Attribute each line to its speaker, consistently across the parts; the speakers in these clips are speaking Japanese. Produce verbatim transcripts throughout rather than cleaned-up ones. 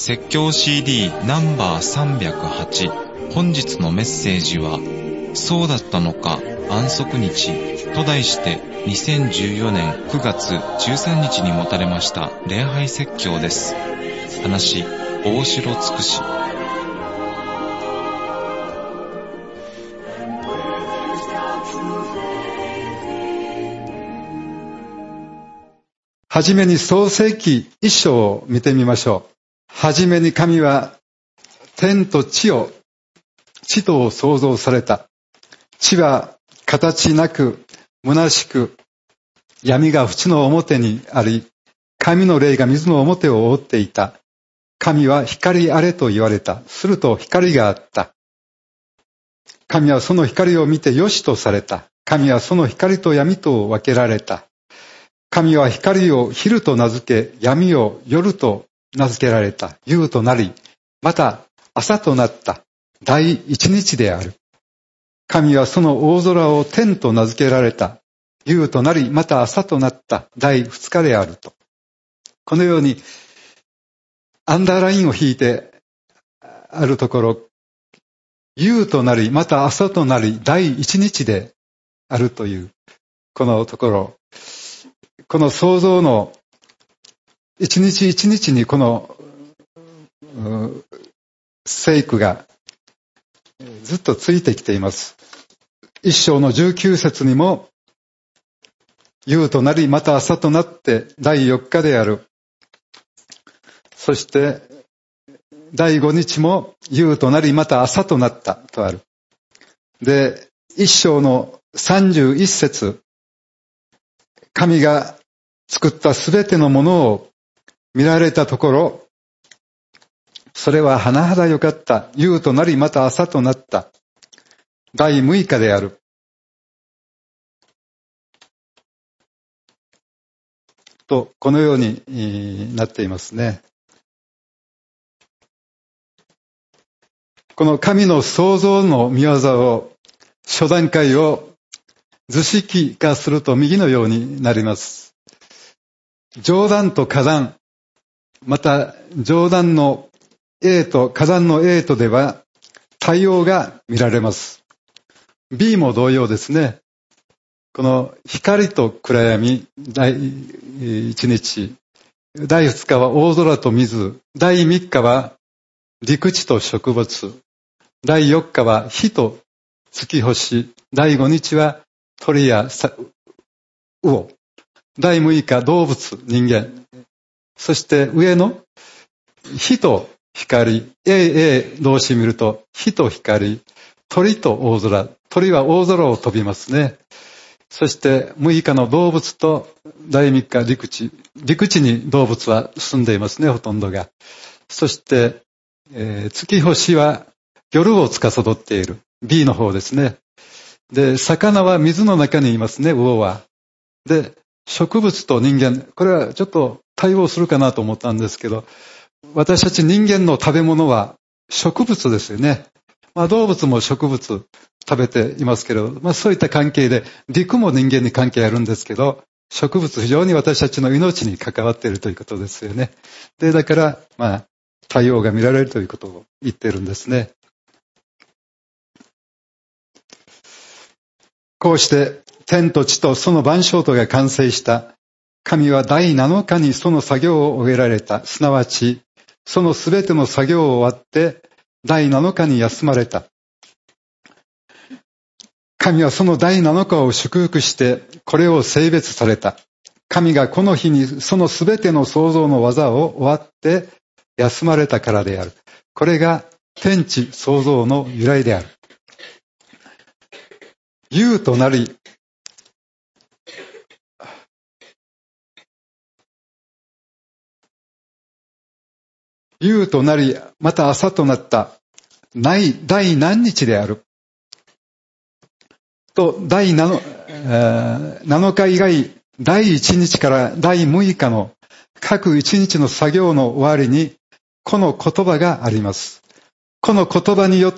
Speaker 1: 説教 シーディー ナンバーさんびゃくはち、本日のメッセージはそうだったのか安息日と題してにせんじゅうよねんくがつじゅうさんにちに持たれました礼拝説教です。話、大城つくし。
Speaker 2: はじめに創世記一章を見てみましょう。はじめに神は天と地を、地とを創造された。地は形なく、虚しく、闇が淵の表にあり、神の霊が水の表を覆っていた。神は光あれと言われた。すると光があった。神はその光を見てよしとされた。神はその光と闇とを分けられた。神は光を昼と名付け、闇を夜と名付けられた。夕となり、また朝となった第一日である。神はその大空を天と名付けられた。夕となり、また朝となった第二日であると。このようにアンダーラインを引いてあるところ、夕となり、また朝となり、第一日であるというこのところ、この創造の一日一日にこの聖句がずっとついてきています。一章のじゅうきゅう節にも、夕となりまた朝となって第四日である。そして第五日も夕となりまた朝となったとある。で、一章のさんじゅういち節、神が作ったすべてのものを見られたところ、それは甚だ良かった。夕となりまた朝となった。第六日である。と、このようになっていますね。この神の創造の御業を、初段階を図式化すると右のようになります。上段と下段、また上段の A と下段の A とでは対応が見られます。B も同様ですね。この光と暗闇、第一日、第二日は大空と水、第三日は陸地と植物、第四日は火と月星、第五日は鳥や魚、第六日動物、人間、そして上の火と光、A、A 同士見ると火と光、鳥と大空、鳥は大空を飛びますね。そして六日の動物と第三日陸地、陸地に動物は住んでいますね、ほとんどが。そして、えー、月星は夜を司っている B の方ですね。で、魚は水の中にいますね、魚は。で、植物と人間、これはちょっと対応するかなと思ったんですけど、私たち人間の食べ物は植物ですよね。まあ動物も植物食べていますけれど、まあそういった関係で、陸も人間に関係あるんですけど、植物非常に私たちの命に関わっているということですよね。で、だから、まあ、対応が見られるということを言っているんですね。こうして天と地とその万象とが完成した。神は第七日にその作業を終えられた。すなわちそのすべての作業を終わって第七日に休まれた。神はその第七日を祝福してこれを聖別された。神がこの日にそのすべての創造の技を終わって休まれたからである。これが天地創造の由来である。夕となり、夕となり、また朝となったない第何日である。と、第七、七日以外、第一日から第六日の各一日の作業の終わりに、この言葉があります。この言葉によって、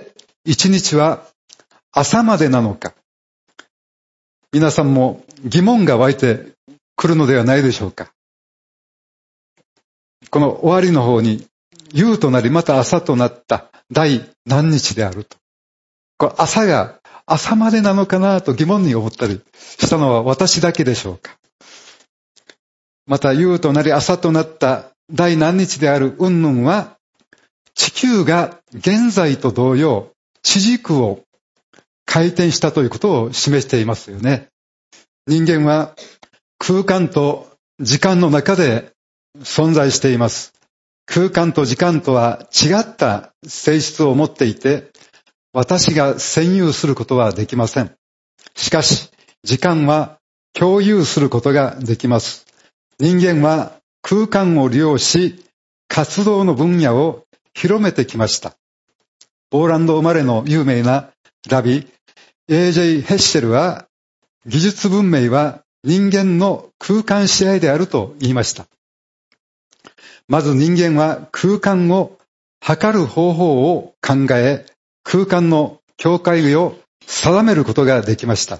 Speaker 2: 一日は朝までなのか。皆さんも疑問が湧いてくるのではないでしょうか。この終わりの方に夕となりまた朝となった第何日であると。これ朝が朝までなのかなと疑問に思ったりしたのは私だけでしょうか。また夕となり朝となった第何日である云々は、地球が現在と同様地軸を回転したということを示していますよね。人間は空間と時間の中で存在しています。空間と時間とは違った性質を持っていて、私が占有することはできません。しかし、時間は共有することができます。人間は空間を利用し、活動の分野を広めてきました。ポーランド生まれの有名なラビ、エージェイ・ヘッシェルは、技術文明は人間の空間支配であると言いました。まず人間は空間を測る方法を考え、空間の境界を定めることができました。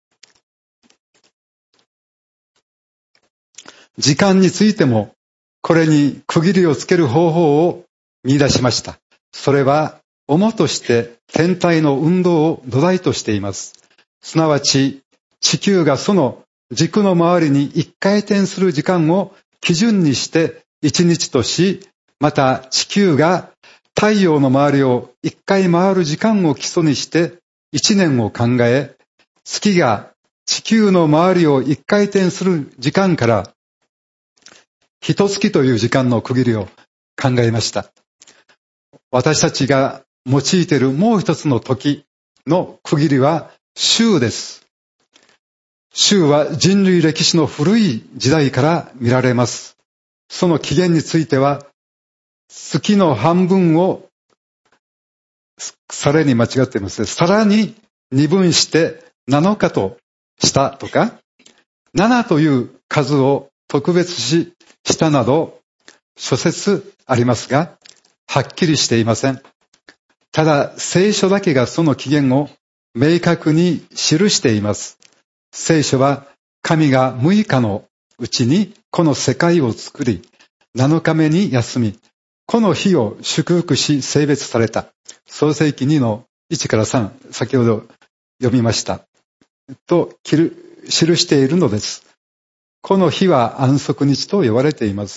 Speaker 2: 時間についても、これに区切りをつける方法を見出しました。それは、主として天体の運動を土台としています。すなわち、地球がその軸の周りに一回転する時間を基準にして一日とし、また地球が太陽の周りを一回回る時間を基礎にして一年を考え、月が地球の周りを一回転する時間から一月という時間の区切りを考えました。私たちが用いているもう一つの時の区切りは週です。週は人類歴史の古い時代から見られます。その起源については、月の半分を、さらに間違っていますね。さらに二分してなのかとしたとか、ななという数を特別し、したなど、諸説ありますが、はっきりしていません。ただ、聖書だけがその起源を明確に記しています。聖書は神がむいかのうちにこの世界を作り、なのかめに休み、この日を祝福し聖別された。創世記にのいちからさん、先ほど読みました。と記しているのです。この日は安息日と呼ばれています。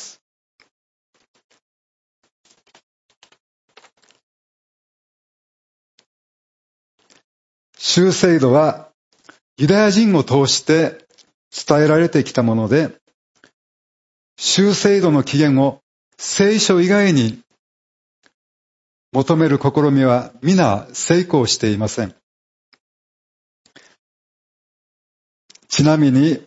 Speaker 2: 週制度はユダヤ人を通して伝えられてきたもので、週制度の起源を聖書以外に求める試みは皆成功していません。ちなみに、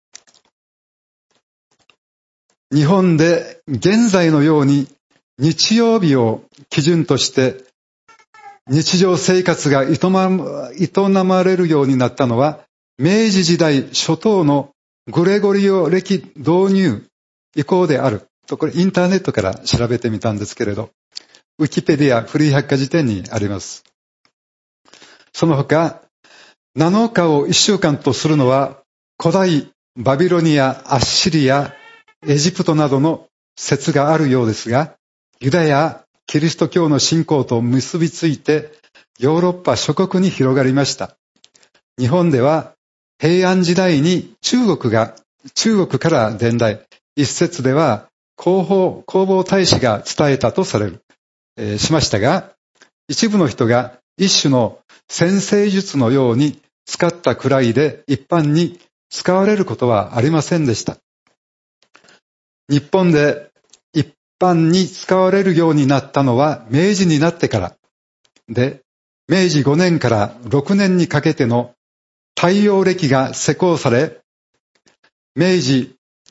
Speaker 2: 日本で現在のように日曜日を基準として日常生活が営まれるようになったのは、明治時代初頭のグレゴリオ暦導入以降であると、これインターネットから調べてみたんですけれど、ウィキペディアフリー百科事典にあります。その他、なのかを一週間とするのは、古代バビロニア、アッシリア、エジプトなどの説があるようですが、ユダヤ、キリスト教の信仰と結びついてヨーロッパ諸国に広がりました。日本では平安時代に中国が、中国から伝来、一説では弘法、弘法大師が伝えたとされる、えー、しましたが、一部の人が一種の占星術のように使ったくらいで一般に使われることはありませんでした。日本で一般に使われるようになったのは明治になってからで、明治ごねんからろくねんにかけての太陽暦が施行され、明治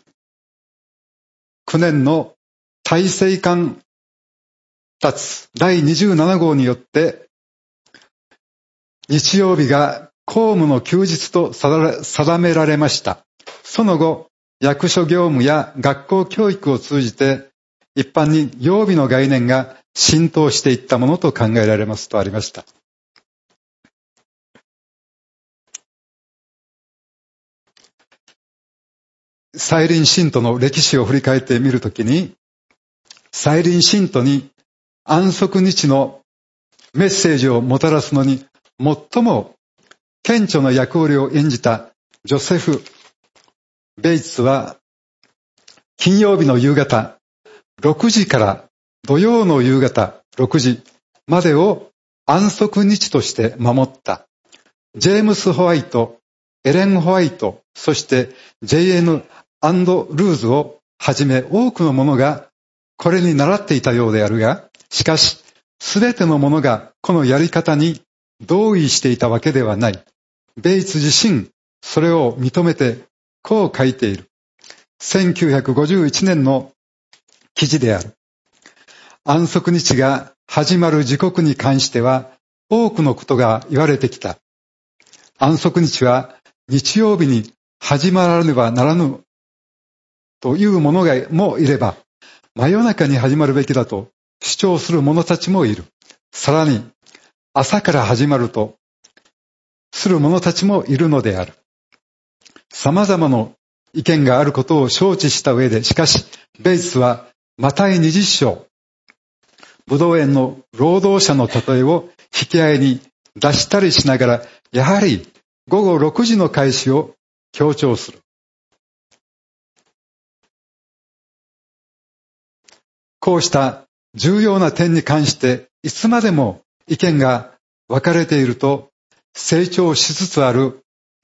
Speaker 2: きゅうねんの大政官達だいにじゅうななごうによって日曜日が公務の休日と定められました。その後、役所業務や学校教育を通じて一般に曜日の概念が浸透していったものと考えられますとありました。再臨信徒の歴史を振り返ってみるときに、 再臨信徒に安息日のメッセージをもたらすのに最も顕著な役割を演じたジョセフ・ベイツは、金曜日の夕方ろくじから土曜の夕方ろくじまでを安息日として守った。ジェームス・ホワイト、エレン・ホワイト、そして ジェイエヌ アンド・ルーズをはじめ多くの者がこれに倣っていたようであるが、しかしすべての者がこのやり方に同意していたわけではない。ベイツ自身それを認めてこう書いている。せんきゅうひゃくごじゅういちねんの記事である。安息日が始まる時刻に関しては多くのことが言われてきた。安息日は日曜日に始まらねばならぬという者がもいれば、真夜中に始まるべきだと主張する者たちもいる。さらに朝から始まるとする者たちもいるのである。様々な意見があることを承知した上で、しかしベイツはマタイにじゅっ章、ブドウ園の労働者の例えを引き合いに出したりしながら、やはり午後ろくじの開始を強調する。こうした重要な点に関していつまでも意見が分かれていると、成長しつつある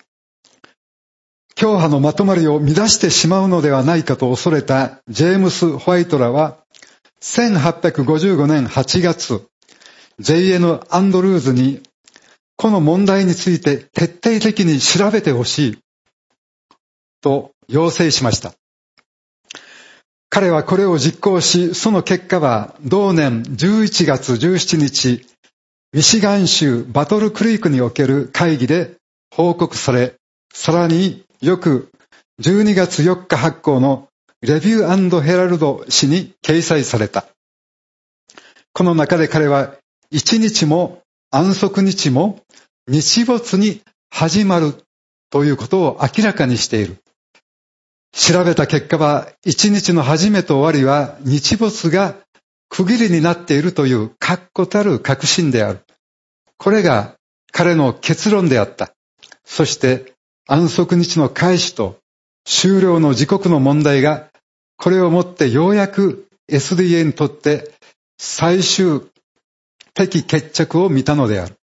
Speaker 2: 教派のまとまりを乱してしまうのではないかと恐れたジェームス・ホワイトらは、せんはっぴゃくごじゅうごねんはちがつ、ジェイエヌ アンドルーズにこの問題について徹底的に調べてほしいと要請しました。彼はこれを実行し、その結果は同年じゅういちがつじゅうしちにち、ミシガン州バトルクリークにおける会議で報告され、さらに翌じゅうにがつよっか発行のレビュー&ヘラルド誌に掲載された。この中で彼は一日も安息日も日没に始まるということを明らかにしている。調べた結果は一日の始めと終わりは日没が区切りになっているという確固たる確信である。これが彼の結論であった。そして安息日の開始と終了の時刻の問題が、これをもってようやく エスディーエー にとって最終的決着を見たのである。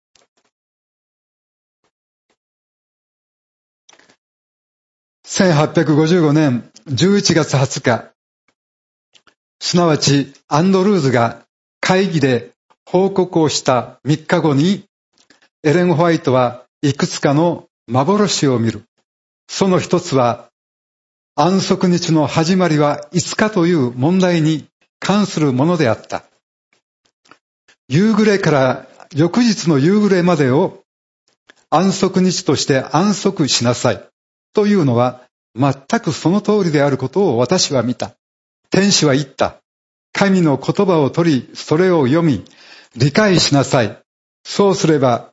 Speaker 2: せんはっぴゃくごじゅうごねんじゅういちがつはつか、すなわちアンドルーズが会議で報告をしたみっかごに、エレン・ホワイトはいくつかの幻を見る。その一つは、安息日の始まりはいつかという問題に関するものであった。夕暮れから翌日の夕暮れまでを安息日として安息しなさいというのは全くその通りであることを私は見た。天使は言った。神の言葉を取り、それを読み、理解しなさい。そうすれば、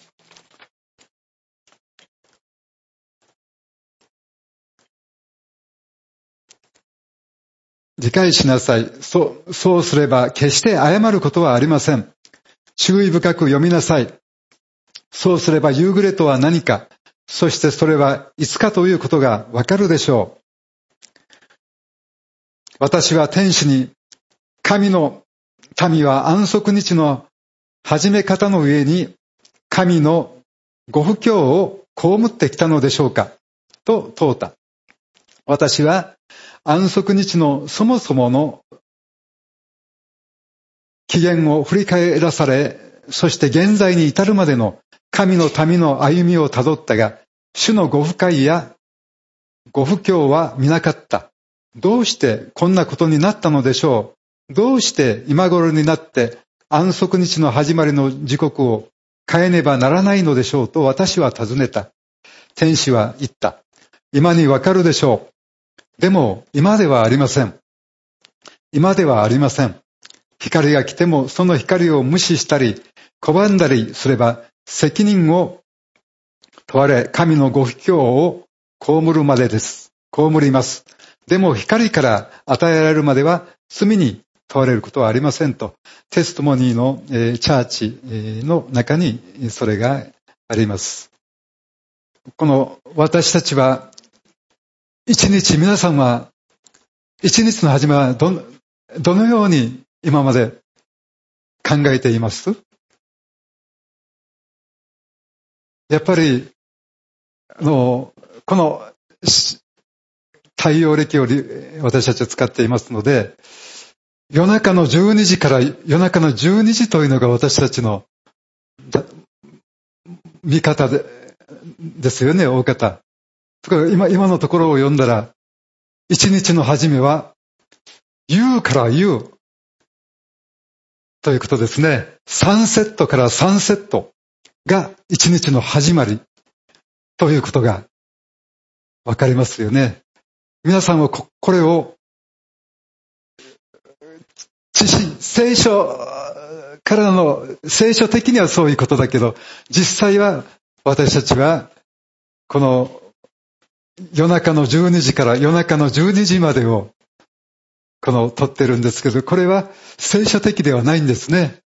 Speaker 2: 理解しなさい。そう、そうすれば決して誤ることはありません。注意深く読みなさい。そうすれば夕暮れとは何か、そしてそれはいつかということがわかるでしょう。私は天使に、神の民は安息日の始め方の上に神のご不興を被ってきたのでしょうかと問うた。私は安息日のそもそもの起源を振り返らされ、そして現在に至るまでの神の民の歩みをたどったが、主のご不快やご不興は見なかった。どうしてこんなことになったのでしょう。どうして今頃になって安息日の始まりの時刻を変えねばならないのでしょうと私は尋ねた。天使は言った。今にわかるでしょう。でも今ではありません。今ではありません。光が来てもその光を無視したり拒んだりすれば責任を問われ、神のご不興を被るまでです。被ります。でも光から与えられるまでは罪に問われることはありませんと、テストモニーの、えー、チャーチの中にそれがあります。この私たちは一日、皆さんは一日の始めはど、どのように今まで考えています？やっぱりあのこの太陽暦を私たちは使っていますので、夜中のじゅうにじから夜中のじゅうにじというのが私たちの見方でですよね、大方。とか今、今のところを読んだら、一日の始めは、夕から夕ということですね。サンセットからサンセットが一日の始まりということがわかりますよね。皆さんはこ、これを知識、聖書からの、聖書的にはそういうことだけど、実際は私たちはこの夜中のじゅうにじから夜中のじゅうにじまでをこの取ってるんですけど、これは聖書的ではないんですね。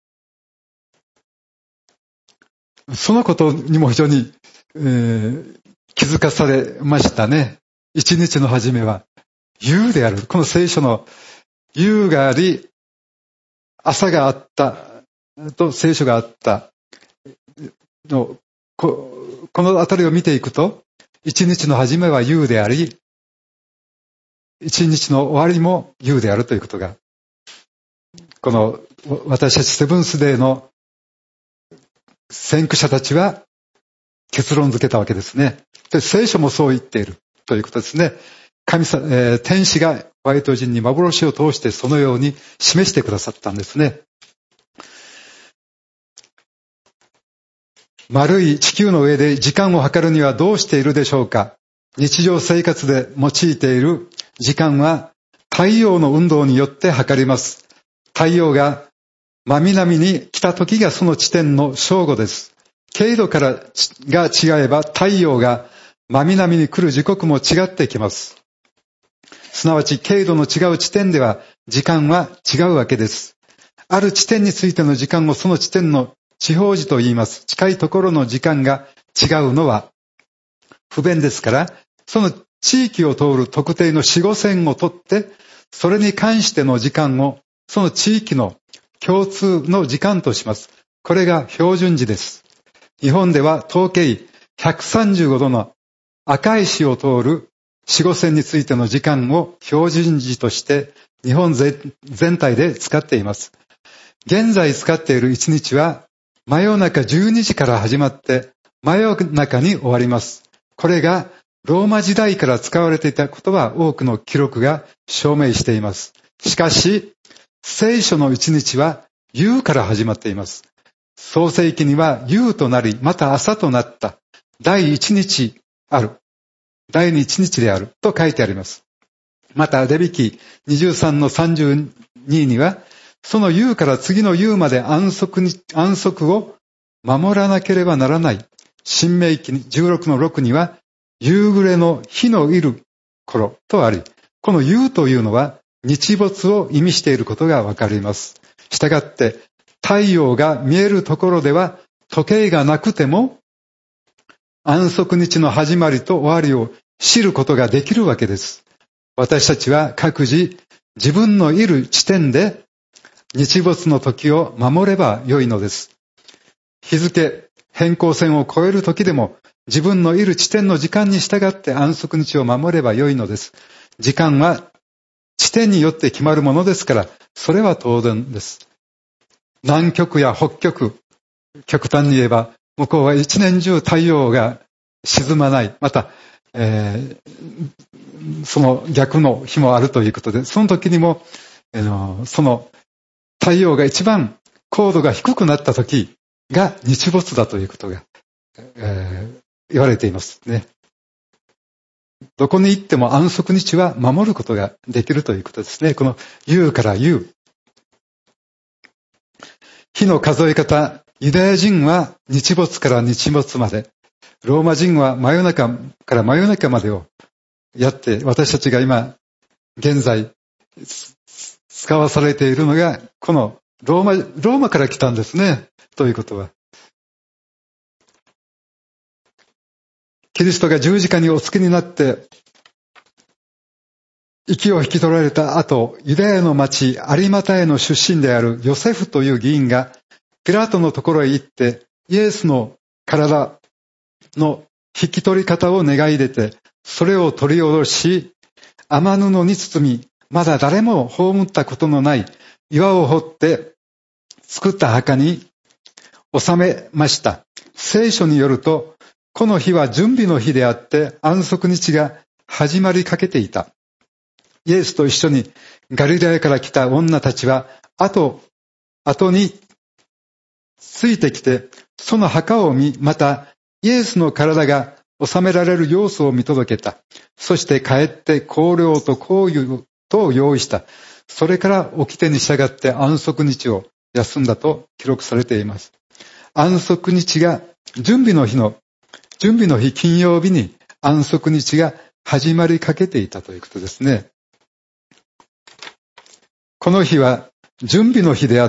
Speaker 2: そのことにも非常に、えー、気づかされましたね。一日の始めは夕である。この聖書の夕があり、朝があったと聖書があったの、こ, このあたりを見ていくと、一日の始めは夕であり、一日の終わりも夕であるということが、この私たちセブンスデーの先駆者たちは結論付けたわけですね。で、聖書もそう言っているということですね。神様、えー、天使がホワイト人に幻を通してそのように示してくださったんですね。丸い地球の上で時間を計るにはどうしているでしょうか。日常生活で用いている時間は太陽の運動によって計ります。太陽が真南に来た時がその地点の正午です。経度からが違えば太陽が真南に来る時刻も違ってきます。すなわち経度の違う地点では時間は違うわけです。ある地点についての時間をその地点の地表時と言います。近いところの時間が違うのは不便ですから、その地域を通る特定の四五線を取って、それに関しての時間をその地域の共通の時間とします。これが標準時です。日本では統計ひゃくさんじゅうごどの赤石を通る四五線についての時間を標準時として日本全体で使っています。現在使っている一日は真夜中じゅうにじから始まって真夜中に終わります。これがローマ時代から使われていたことは多くの記録が証明しています。しかし、聖書の一日は夕から始まっています。創世記には夕となり、また朝となった第一日ある。第二一日であると書いてあります。また、レビ記にじゅうさんのさんじゅうにには、その夕から次の夕まで安息に、安息を守らなければならない。申命記じゅうろくのろくには、夕暮れの日のいる頃とあり、この夕というのは日没を意味していることがわかります。したがって、太陽が見えるところでは時計がなくても安息日の始まりと終わりを知ることができるわけです。私たちは各自自分のいる地点で日没の時を守ればよいのです。日付変更線を越える時でも自分のいる地点の時間に従って安息日を守ればよいのです。時間は地点によって決まるものですから、それは当然です。南極や北極、極端に言えば、向こうは一年中太陽が沈まない。また、えー、その逆の日もあるということで、その時にも、えー、その太陽が一番高度が低くなった時が日没だということが、えー、言われていますね。どこに行っても安息日は守ることができるということですね。この夕から夕。日の数え方、ユダヤ人は日没から日没まで、ローマ人は真夜中から真夜中までをやって、私たちが今、現在、 使わされているのが、このローマ、ローマから来たんですね。ということは。キリストが十字架にお付けになって、息を引き取られた後、ユダヤの町有馬太の出身であるヨセフという議員が、ピラトのところへ行って、イエスの体の引き取り方を願い出て、それを取り下ろし、雨布に包み、まだ誰も葬ったことのない岩を掘って作った墓に収めました。聖書によると、この日は準備の日であって安息日が始まりかけていた。イエスと一緒にガリラヤから来た女たちは後、後についてきて、その墓を見、またイエスの体が収められる様子を見届けた。そして帰って香料と香油とを用意した。それから掟に従って安息日を休んだと記録されています。安息日が準備の日の、準備の日金曜日に安息日が始まりかけていたということですね。この日は準備の日であって、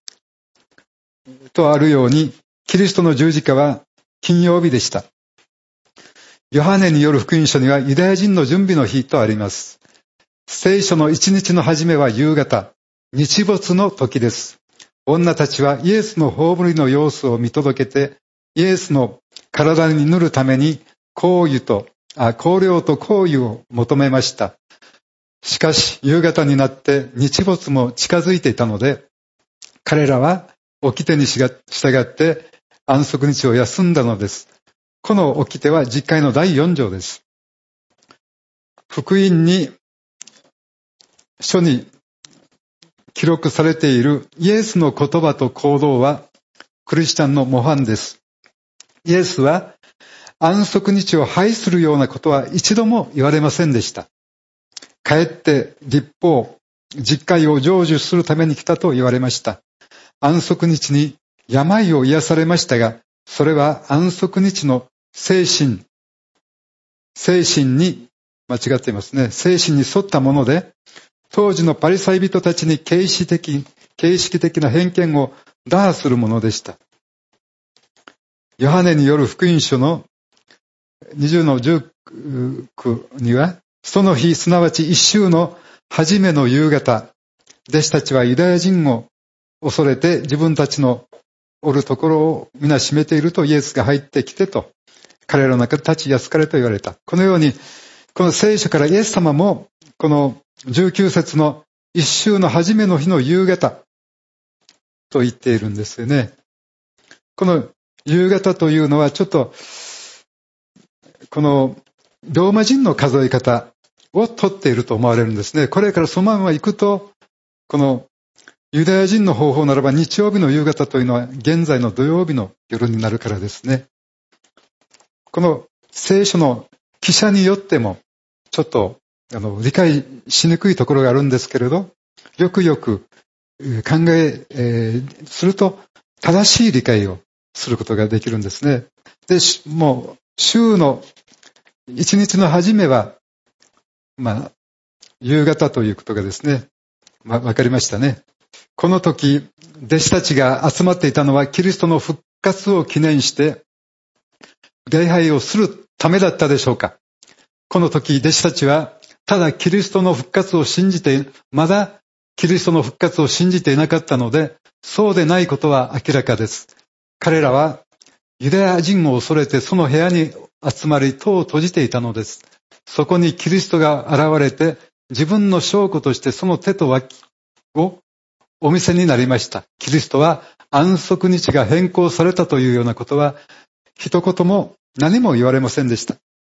Speaker 2: とあるように、キリストの十字架は金曜日でした。ヨハネによる福音書にはユダヤ人の準備の日とあります。聖書の一日の始めは夕方、日没の時です。女たちはイエスの葬りの様子を見届けて、イエスの体に塗るために香油と、あ、香料と香油を求めました。しかし夕方になって日没も近づいていたので、彼らは掟に従って安息日を休んだのです。この掟は十戒のだいよん条です。福音に書に記録されているイエスの言葉と行動はクリスチャンの模範です。イエスは安息日を廃するようなことは一度も言われませんでした。かえって律法、十戒を成就するために来たと言われました。安息日に病を癒されましたが、それは安息日の精神、精神に、間違っていますね。精神に沿ったもので、当時のパリサイ人たちに形式的、形式的な偏見を打破するものでした。ヨハネによる福音書のにじゅうのじゅうきゅうには、その日、すなわち一週の初めの夕方、弟子たちはユダヤ人を恐れて自分たちのおるところを皆閉めているとイエスが入ってきてと、彼らの中で立ち安かれと言われた。このように、この聖書からイエス様も、このじゅうきゅう節の一週の初めの日の夕方と言っているんですよね。この夕方というのはちょっと、このローマ人の数え方を取っていると思われるんですね。これからそのまま行くと、このユダヤ人の方法ならば日曜日の夕方というのは現在の土曜日の夜になるからですね。この聖書の記者によってもちょっとあの理解しにくいところがあるんですけれど、よくよく考ええー、すると正しい理解をすることができるんですね。で、もう週の一日の初めは、まあ、夕方ということがですね、まあ、わかりましたね。この時、弟子たちが集まっていたのはキリストの復活を記念して、礼拝をするためだったでしょうか。この時、弟子たちは、ただキリストの復活を信じて、まだキリストの復活を信じていなかったので、そうでないことは明らかです。彼らは、ユダヤ人を恐れてその部屋に集まり戸を閉じていたのです。そこにキリストが現れて自分の証拠としてその手と脇をお見せになりました。キリストは安息日が変更されたというようなことは一言も何も言われませんでした。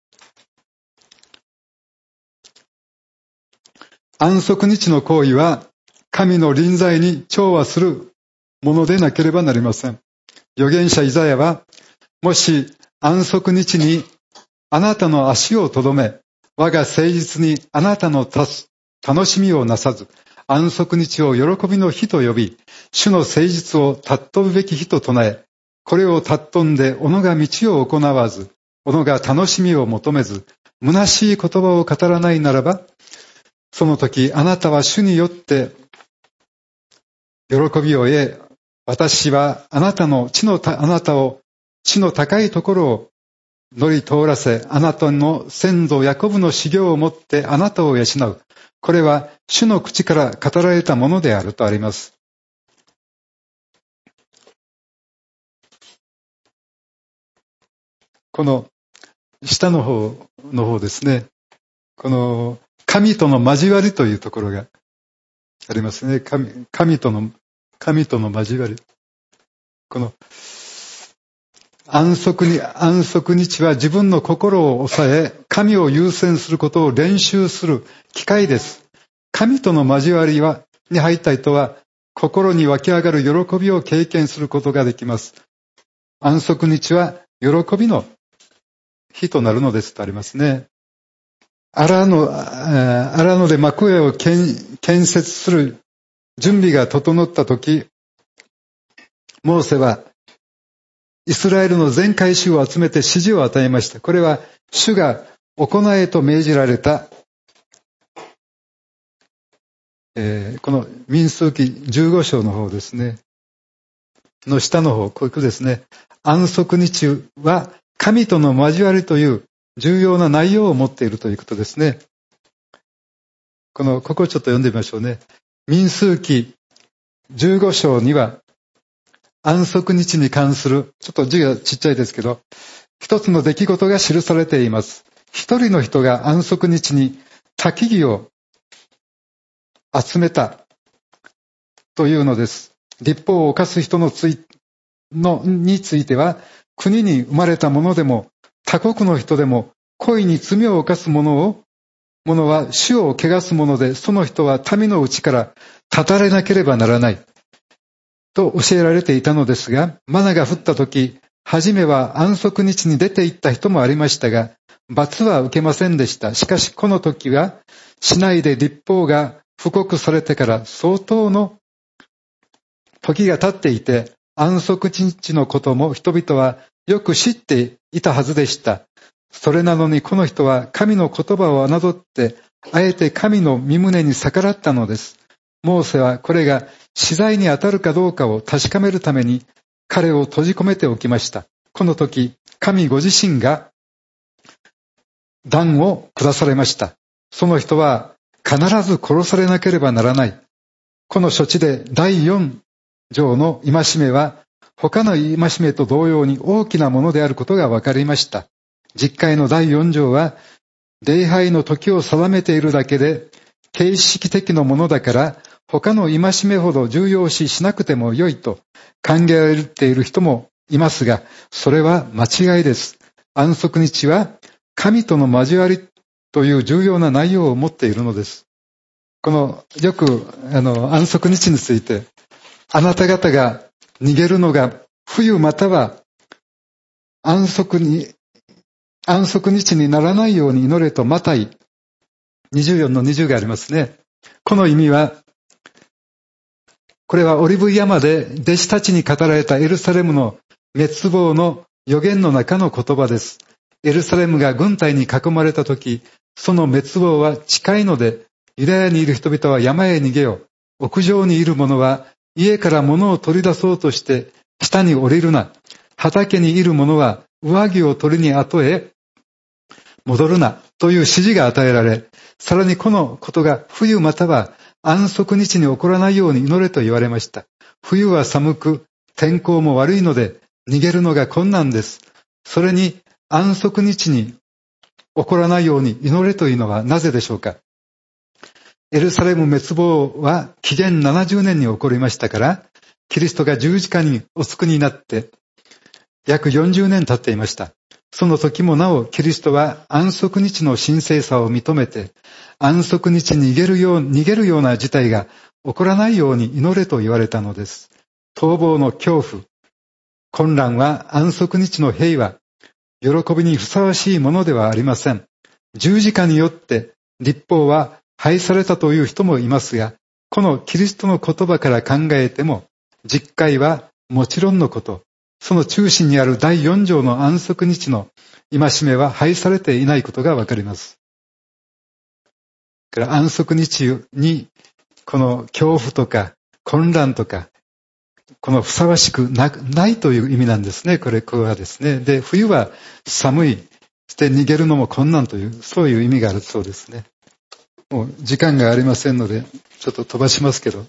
Speaker 2: 安息日の行為は神の臨在に調和するものでなければなりません。預言者イザヤは、もし安息日にあなたの足をとどめ、我が誠実にあなたの楽しみをなさず、安息日を喜びの日と呼び、主の誠実を尊ぶべき日と唱え、これを尊んで己が道を行わず、己が楽しみを求めず、虚しい言葉を語らないならば、 その時あなたは主によって喜びを得、私はあなたの地のあなたを地の高いところを乗り通らせ、あなたの先祖ヤコブの修行をもってあなたを養う。これは主の口から語られたものであるとあります。この下の方の方ですね。この神との交わりというところがありますね。神、神との、神との交わり。この安息に、安息日は自分の心を抑え、神を優先することを練習する機会です。神との交わりは、に入った人は、心に湧き上がる喜びを経験することができます。安息日は喜びの日となるのですとありますね。荒野、荒野で幕屋を建設する準備が整ったとき、モーセはイスラエルの全会衆を集めて指示を与えました。これは主が行えと命じられた、えー、この民数記じゅうご章の方ですね。の下の方、こういうですね。安息日は神との交わりという重要な内容を持っているということですね。この、ここをちょっと読んでみましょうね。民数記じゅうご章には、安息日に関する、ちょっと字がちっちゃいですけど、一つの出来事が記されています。一人の人が安息日に焚き木を集めたというのです。律法を犯す人のついのについては、国に生まれた者でも、他国の人でも、故意に罪を犯す者を、者は主を汚す者で、その人は民のうちから断たれなければならない。と教えられていたのですが、マナが降ったとき、はじめは安息日に出て行った人もありましたが、罰は受けませんでした。しかしこの時は、市内で律法が布告されてから相当の時が経っていて、安息日のことも人々はよく知っていたはずでした。それなのにこの人は神の言葉を侮って、あえて神の御胸に逆らったのです。モーセはこれが死罪に当たるかどうかを確かめるために彼を閉じ込めておきました。この時、神ご自身が断を下されました。その人は必ず殺されなければならない。この処置でだいよん条の戒めは他の戒めと同様に大きなものであることが分かりました。実戒のだいよん条は礼拝の時を定めているだけで形式的なものだから他の戒めほど重要視しなくても良いと考えられている人もいますが、それは間違いです。安息日は神との交わりという重要な内容を持っているのです。このよくあの安息日について、あなた方が逃げるのが冬または安息に安息日にならないように祈れとマタイにじゅうよんのにじゅうがありますね。この意味は、これはオリブ山で弟子たちに語られたエルサレムの滅亡の予言の中の言葉です。エルサレムが軍隊に囲まれたとき、その滅亡は近いので、ユダヤにいる人々は山へ逃げよ。屋上にいる者は家から物を取り出そうとして下に降りるな。畑にいる者は上着を取りに後へ戻るな。という指示が与えられ、さらにこのことが冬または安息日に起こらないように祈れと言われました。冬は寒く、天候も悪いので逃げるのが困難です。それに安息日に起こらないように祈れというのはなぜでしょうか。エルサレム滅亡は紀元ななじゅうねんに起こりましたから、キリストが十字架にお救いになって約よんじゅうねん経っていました。その時もなおキリストは安息日の神聖さを認めて、安息日に逃げるよう、逃げるような事態が起こらないように祈れと言われたのです。逃亡の恐怖、混乱は安息日の平和、喜びにふさわしいものではありません。十字架によって律法は廃されたという人もいますが、このキリストの言葉から考えても、実戒はもちろんのこと、その中心にあるだいよん条の安息日の戒めは廃されていないことがわかります。 安息日にこの恐怖とか混乱とか、このふさわしく な, ないという意味なんですね。これ、これはですね。で、冬は寒い、して逃げるのも困難という、そういう意味があるそうですね。もう時間がありませんので、ちょっと飛ばしますけど。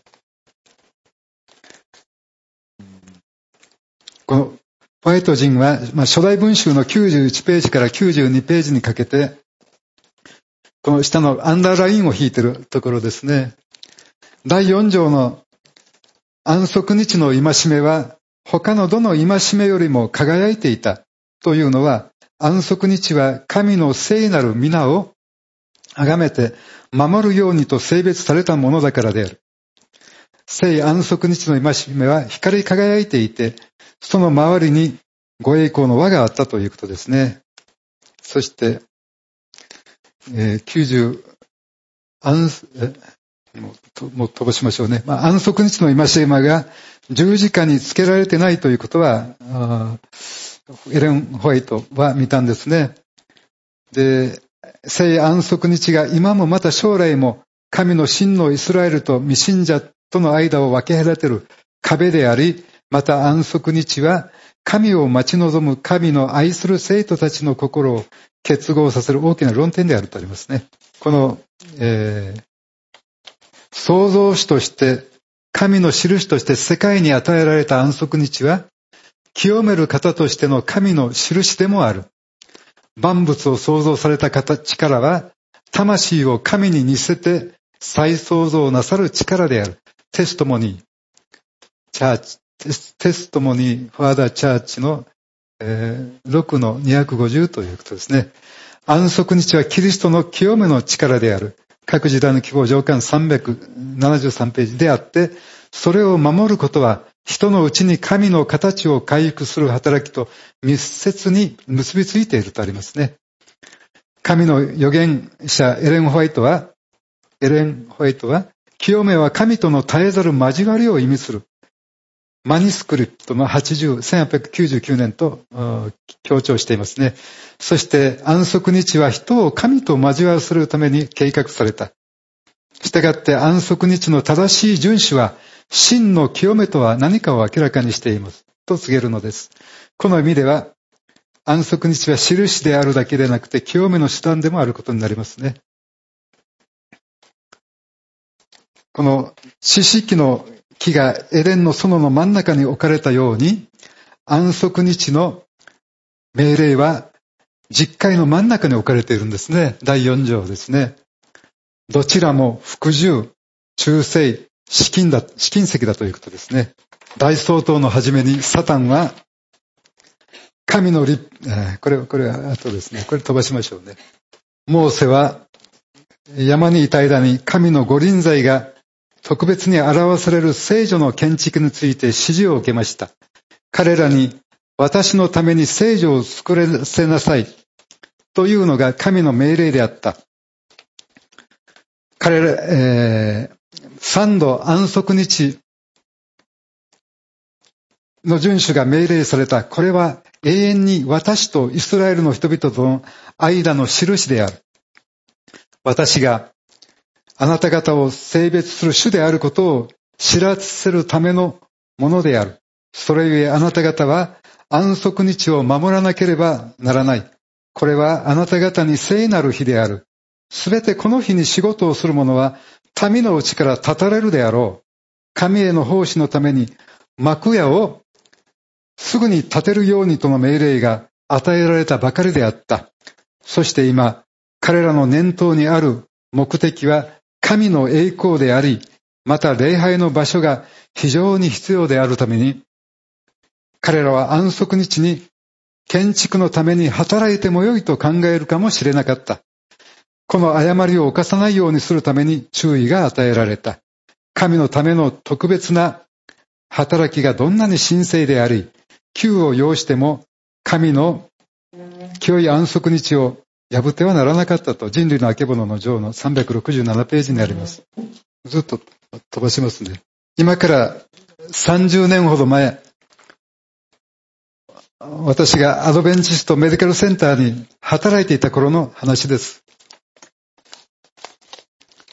Speaker 2: このホワイト人は、まあ、初代文集のきゅうじゅういちページからきゅうじゅうにページにかけて、この下のアンダーラインを引いているところですね。だいよん条の安息日の戒めは、他のどの戒めよりも輝いていたというのは、安息日は神の聖なる皆を崇めて守るようにと性別されたものだからである。聖安息日の戒めは光り輝いていて、その周りにご栄光の輪があったということですね。そして、えー、きゅうじゅう、安、えもう、もう飛ばしましょうね。まあ、安息日の戒めが十字架につけられてないということは、エレン・ホワイトは見たんですね。で、聖安息日が今もまた将来も神の真のイスラエルと未信者との間を分け隔てる壁であり、また安息日は神を待ち望む神の愛する生徒たちの心を結合させる大きな論点であるとありますね。この、えー、創造主として神の印として世界に与えられた安息日は清める方としての神の印でもある。万物を創造された力は魂を神に似せて再創造なさる力である。テストモニー、チャーチ、テス, テストモニー、ファーダーチャーチの、えー、ろくのにひゃくごじゅうということですね。安息日はキリストの清めの力である。各時代の記号上巻さんびゃくななじゅうさんページであって、それを守ることは人のうちに神の形を回復する働きと密接に結びついているとありますね。神の預言者エレン・ホワイトは、エレン・ホワイトは、清めは神との絶えざる交わりを意味する。マニスクリプトのはちじゅう、せんはっぴゃくきゅうじゅうきゅうねんと強調していますね。そして安息日は人を神と交わらせるために計画された。したがって安息日の正しい遵守は真の清めとは何かを明らかにしています。と告げるのです。この意味では安息日は印であるだけでなくて清めの手段でもあることになりますね。この知識の木がエデンの園の真ん中に置かれたように、安息日の命令は実会の真ん中に置かれているんですね。だいよん条ですね。どちらも服従、忠誠、試金だ、試金石だということですね。大総統の初めにサタンは神の立、これ、これは後ですね。これ飛ばしましょうね。モーセは山にいた間に神の御臨在が特別に表される聖女の建築について指示を受けました。彼らに私のために聖女を作らせなさいというのが神の命令であった。彼ら、えー、三度安息日の遵守が命令された。これは永遠に私とイスラエルの人々との間の印である。私があなた方を性別する主であることを知らせるためのものである。それゆえあなた方は安息日を守らなければならない。これはあなた方に聖なる日である。すべてこの日に仕事をする者は民のうちから断たれるであろう。神への奉仕のために幕屋をすぐに建てるようにとの命令が与えられたばかりであった。そして今、彼らの念頭にある目的は神の栄光であり、また礼拝の場所が非常に必要であるために、彼らは安息日に建築のために働いてもよいと考えるかもしれなかった。この誤りを犯さないようにするために注意が与えられた。神のための特別な働きがどんなに神聖であり、急を要しても神の清い安息日を破ってはならなかったと、人類のあけぼのの章のさんびゃくろくじゅうななページにあります。ずっと飛ばしますね。今からさんじゅうねんほど前、私がアドベンチストメディカルセンターに働いていた頃の話です。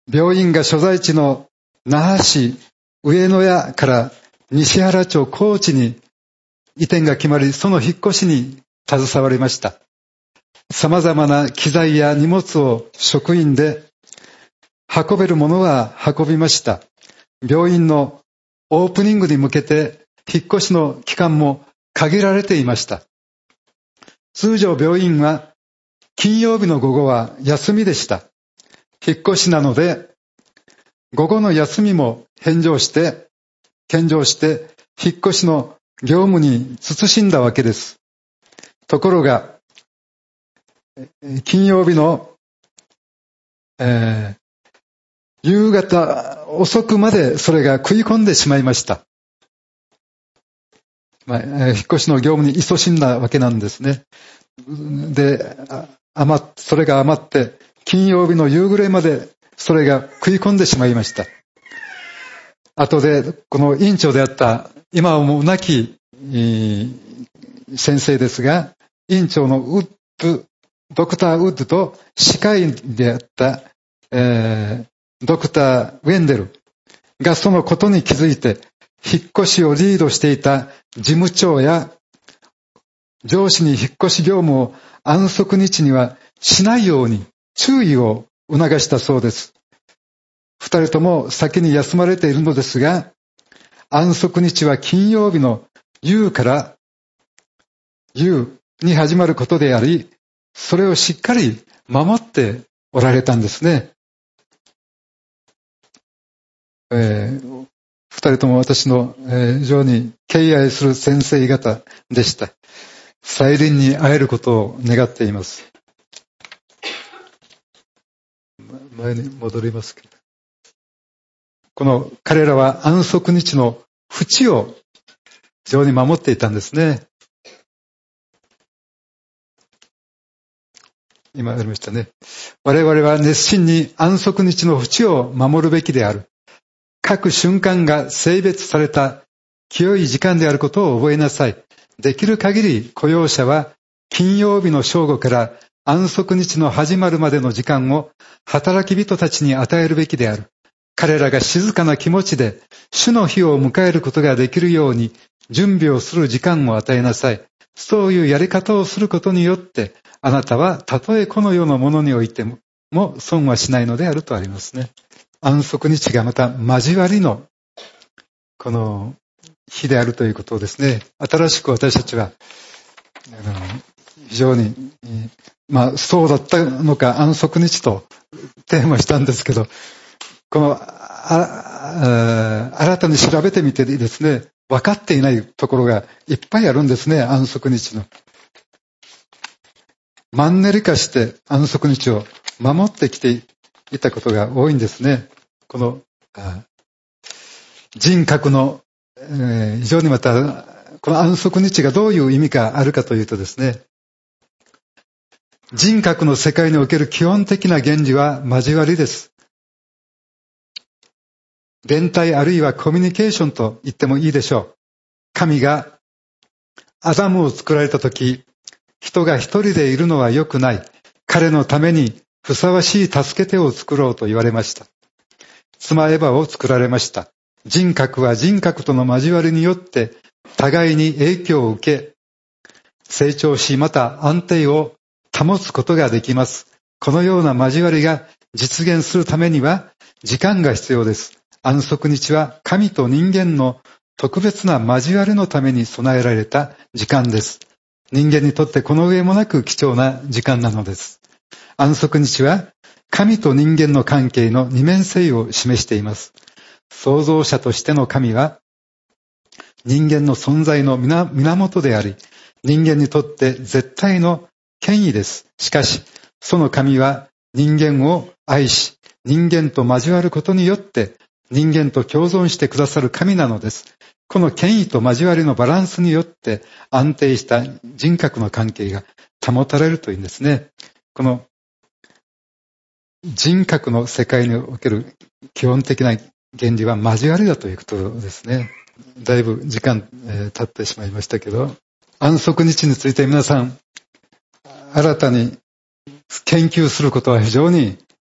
Speaker 2: 病院が所在地の那覇市上野谷から西原町高知に移転が決まり、その引っ越しに携わりました。様々な機材や荷物を職員で運べるものは運びました。病院のオープニングに向けて引っ越しの期間も限られていました。通常病院は金曜日の午後は休みでした。引っ越しなので午後の休みも返上して、献上して引っ越しの業務に慎んだわけです。ところが、金曜日の、えー、夕方遅くまでそれが食い込んでしまいました。まあ、引っ越しの業務に勤しんだわけなんですね。で、余っ、それが余って、金曜日の夕暮れまでそれが食い込んでしまいました。後で、この院長であった、今はもう亡き、先生ですが、院長のウッド、ドクター・ウッドと歯科医であった、えー、ドクター・ウェンデルがそのことに気づいて、引っ越しをリードしていた事務長や上司に引っ越し業務を安息日にはしないように注意を促したそうです。二人とも先に休まれているのですが、安息日は金曜日の夕から夕に始まることであり、それをしっかり守っておられたんですね。えー、二人とも私の、えー、非常に敬愛する先生方でした。再臨に会えることを願っています。前に戻りますけど。この彼らは安息日の淵を非常に守っていたんですね。今ありましたね。我々は熱心に安息日の淵を守るべきである。各瞬間が性別された清い時間であることを覚えなさい。できる限り雇用者は金曜日の正午から安息日の始まるまでの時間を働き人たちに与えるべきである。彼らが静かな気持ちで主の日を迎えることができるように準備をする時間を与えなさい。そういうやり方をすることによってあなたはたとえこの世のものにおいてもも損はしないのであるとありますね。安息日がまた交わりのこの日であるということをですね、新しく私たちは非常にまあそうだったのか安息日とテーマしたんですけど、このああ新たに調べてみてですね、分かっていないところがいっぱいあるんですね。安息日のマンネリ化して安息日を守ってきていたことが多いんですね。この人格の、えー、非常にまたこの安息日がどういう意味かあるかというとですね、人格の世界における基本的な原理は交わりです。連帯あるいはコミュニケーションと言ってもいいでしょう。神がアダムを作られたとき、人が一人でいるのは良くない。彼のためにふさわしい助け手を作ろうと言われました。妻エヴァを作られました。人格は人格との交わりによって互いに影響を受け、成長しまた安定を保つことができます。このような交わりが実現するためには時間が必要です。安息日は神と人間の特別な交わりのために備えられた時間です。人間にとってこの上もなく貴重な時間なのです。安息日は神と人間の関係の二面性を示しています。創造者としての神は人間の存在の源であり、人間にとって絶対の権威です。しかし、その神は人間を愛し、人間と交わることによって人間と共存してくださる神なのです。この権威と交わりのバランスによって安定した人格の関係が保たれるというんですね。この人格の世界における基本的な原理は交わりだということですね。だいぶ時間、えー、経ってしまいましたけど、安息日について皆さん新たに研究することは非常に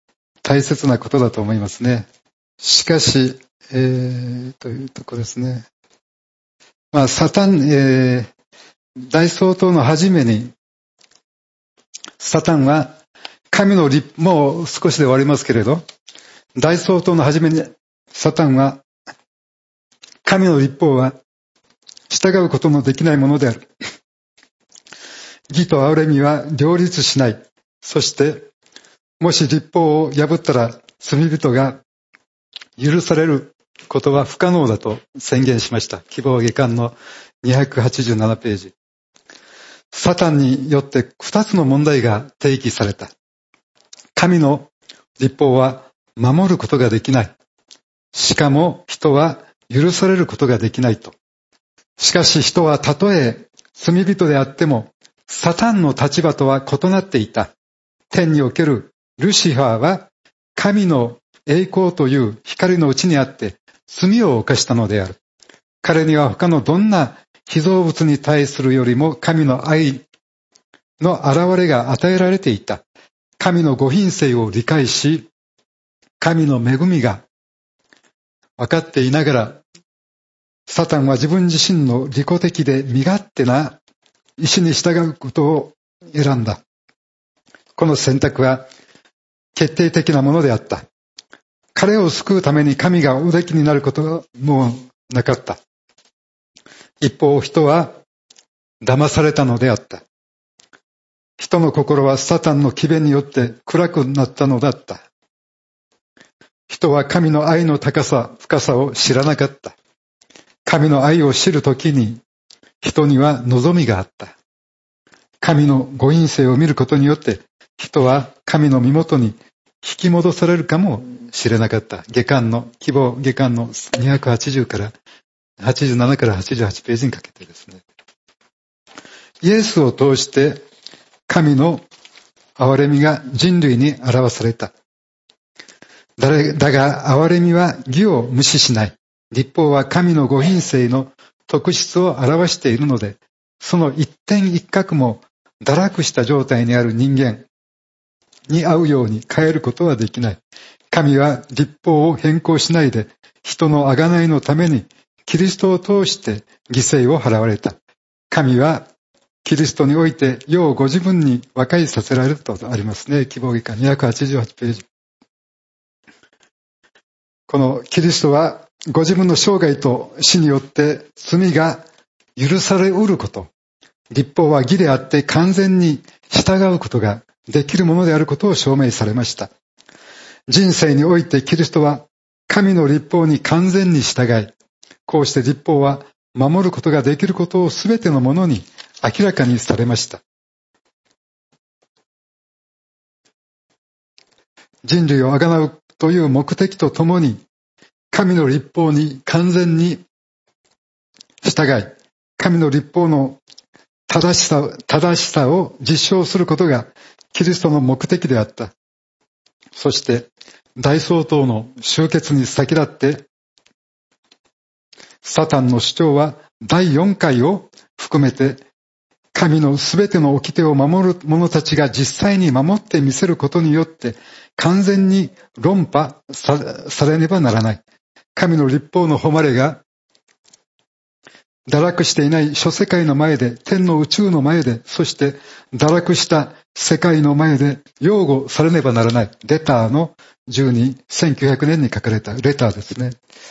Speaker 2: 大切なことだと思いますね。しかし、えー、というところですね。まあ、サタン、えー、大総統の初めに、サタンは神の立、もう少しで終わりますけれど、大総統の初めに、サタンは、神の立法は従うことのできないものである。義と憐れみは両立しない。そして、もし立法を破ったら罪人が許されることは不可能だと宣言しました。希望下巻のにひゃくはちじゅうななページ。サタンによって二つの問題が提起された。神の立法は守ることができない。しかも人は許されることができないと。しかし人はたとえ罪人であっても、サタンの立場とは異なっていた。天におけるルシファーは神の栄光という光のうちにあって罪を犯したのである。彼には他のどんな被造物に対するよりも神の愛の現れが与えられていた。神のご品性を理解し、神の恵みが分かっていながら、サタンは自分自身の利己的で身勝手な意志に従うことを選んだ。この選択は決定的なものであった。彼を救うために神がおできになることはもうなかった。一方、人は騙されたのであった。人の心はサタンの詭弁によって暗くなったのだった。人は神の愛の高さ、深さを知らなかった。神の愛を知るときに人には望みがあった。神のご品性を見ることによって人は神の身元に引き戻されるかもしれなかった。下巻の、希望下巻のにひゃくはちじゅうからはちじゅうななからはちじゅうはちページにかけてですね。イエスを通して神の憐れみが人類に表された。だが憐れみは義を無視しない。立法は神のご品性の特質を表しているので、その一点一角も堕落した状態にある人間に合うように変えることはできない。神は立法を変更しないで、人の贖いのためにキリストを通して犠牲を払われた。神はキリストにおいて世をご自分に和解させられるとありますね。希望下巻にひゃくはちじゅうはちページ。このキリストはご自分の生涯と死によって罪が許されうること。立法は義であって完全に従うことができるものであることを証明されました。人生においてキリストは神の立法に完全に従い、こうして立法は守ることができることをすべてのものに明らかにされました。人類をあがなうという目的とともに、神の立法に完全に従い、神の立法の正しさ、正しさを実証することがキリストの目的であった。そして、大総統の終結に先立って、サタンの主張はだいよんかいを含めて、神のすべての掟を守る者たちが実際に守ってみせることによって、完全に論破 さ, されねばならない。神の立法の誉れが堕落していない諸世界の前で、天の宇宙の前で、そして堕落した世界の前で擁護されねばならない。レターのじゅうに、せんきゅうひゃくねんに書かれたレターですね。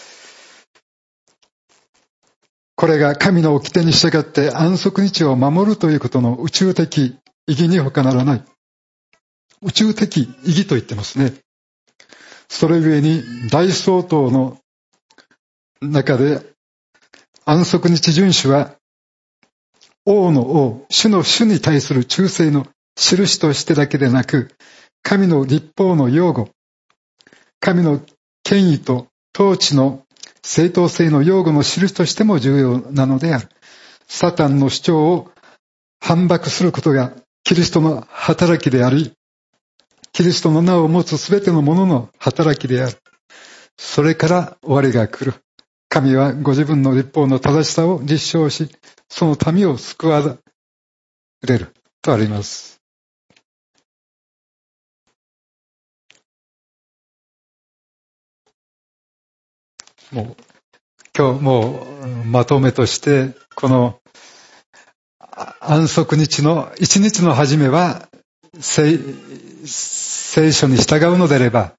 Speaker 2: これが神の掟に従って安息日を守るということの宇宙的意義に他ならない。宇宙的意義と言ってますね。それゆえに大総統の中で安息日遵守は王の王、主の主に対する忠誠の印としてだけでなく、神の立法の擁護、神の権威と統治の正当性の擁護の印としても重要なのである。サタンの主張を反駁することがキリストの働きであり、キリストの名を持つすべてのものの働きである。それから終わりが来る。神はご自分の立法の正しさを実証し、その民を救われるとあります。 もう、今日もうまとめとして、この安息日の一日の始めは、聖, 聖書に従うのであれば、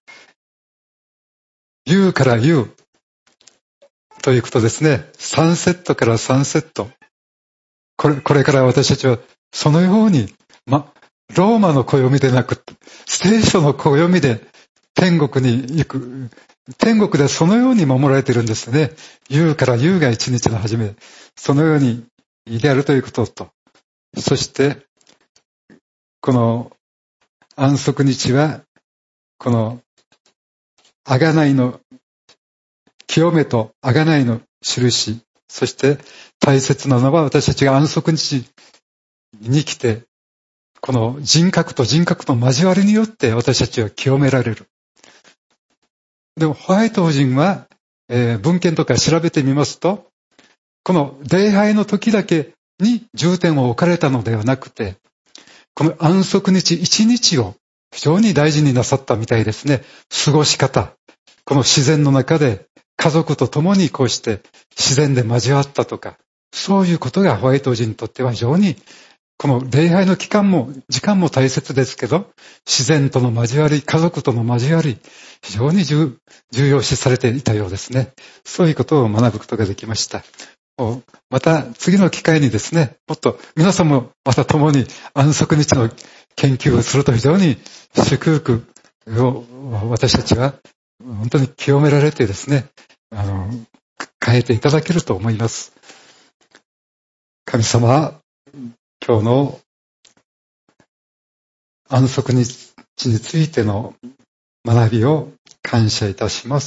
Speaker 2: 夕から夕ということですね。サンセットからサンセット。これ、これから私たちはそのように、ま、ローマの暦でなく、聖書の暦で天国に行く。天国でそのように守られているんですね。夕から夕が一日の始め。そのようにであるということと、そして、この安息日は、この贖いの、清めと贖いの印、そして大切なのは私たちが安息日に来て、この人格と人格の交わりによって私たちは清められる。でもホワイト夫人は、えー、文献とか調べてみますと、この礼拝の時だけに重点を置かれたのではなくて、この安息日一日を非常に大事になさったみたいですね。過ごし方。この自然の中で家族と共にこうして自然で交わったとか、そういうことがホワイト夫人にとっては非常に、この礼拝の期間も時間も大切ですけど、自然との交わり、家族との交わり、非常に 重, 重要視されていたようですね。そういうことを学ぶことができました。また次の機会にですね、もっと皆さんもまた共に安息日の研究をすると非常に祝福を私たちは本当に清められてですね、あの変えていただけると思います。神様は今日の安息日についての学びを感謝いたします。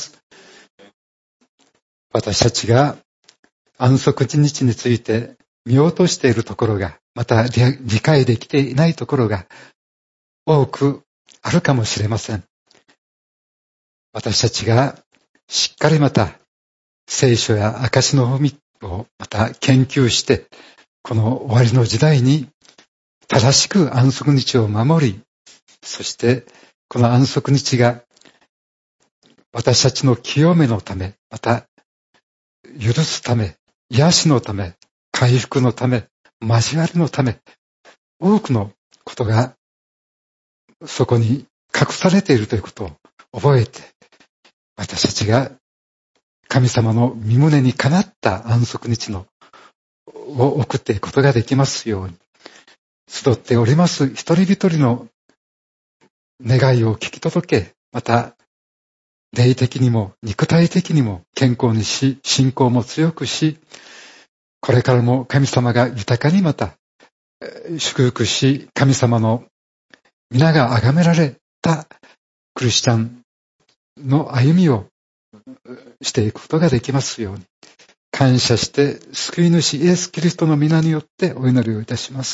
Speaker 2: 私たちが安息日について見落としているところが、また理解できていないところが多くあるかもしれません。私たちがしっかりまた聖書や証の文をまた研究して、この終わりの時代に正しく安息日を守り、そしてこの安息日が私たちの清めのため、また許すため、癒しのため、回復のため、交わりのため、多くのことがそこに隠されているということを覚えて、私たちが神様の御胸にかなった安息日のを送っていくことができますように、集っております一人一人の願いを聞き届け、また霊的にも肉体的にも健康にし、信仰も強くし、これからも神様が豊かにまた祝福し、神様の皆が崇められたクリスチャンの歩みをしていくことができますように、感謝して救い主イエス・キリストの皆によってお祈りをいたします。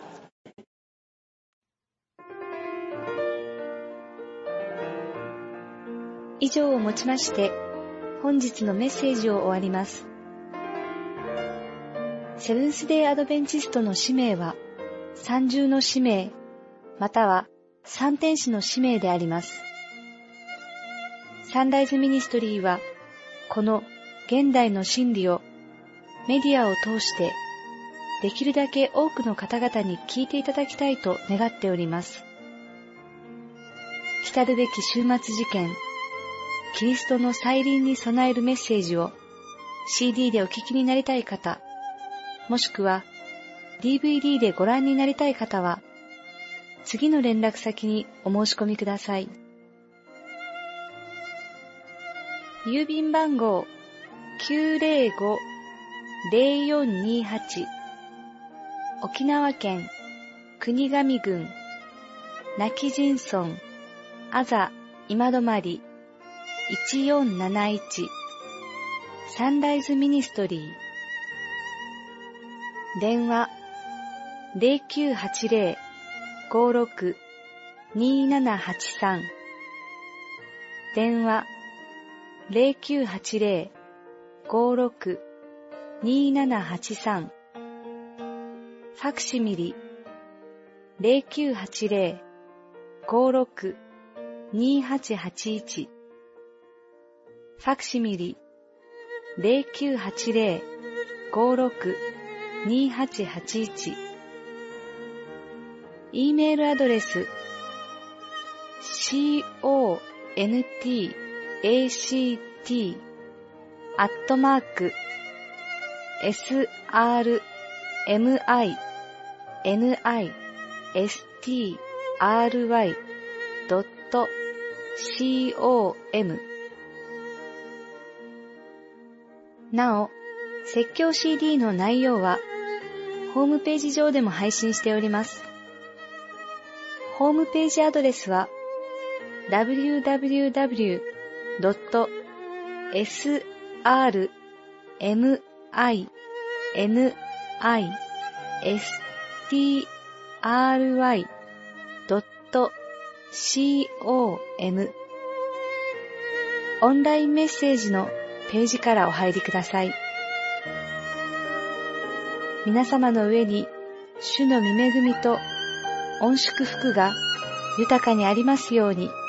Speaker 3: 以上をもちまして本日のメッセージを終わります。セブンスデーアドベンチストの使命は三重の使命または三天使の使命であります。サンライズミニストリーはこの現代の真理をメディアを通してできるだけ多くの方々に聞いていただきたいと願っております。来るべき終末事件キリストの再臨に備えるメッセージを シーディー でお聞きになりたい方、もしくは ディーブイディー でご覧になりたい方は、次の連絡先にお申し込みください。郵便番号 きゅうぜろご ぜろよんにはち 沖縄県国頭郡今帰仁村あざ今泊いちよんなないちサンライズミニストリー電話 ゼロきゅうはちゼロ ごろく にーななはちさん 電話 ゼロきゅうはちゼロ ごろく にーななはちさん ファクシミリ ゼロきゅうはちゼロ ごろく にーはちはちいちファクシミリゼロきゅうはちゼロ ごろく にはちはちいち。e メールアドレス contakt アットマーク srmistry.com。なお、説教 シーディー の内容はホームページ上でも配信しております。ホームページアドレスは ダブリューダブリューダブリュードットエスアールエムアイエヌアイエスティーアールワイドットコム オンラインメッセージのページからお入りください。皆様の上に主の御恵みと御祝福が豊かにありますように。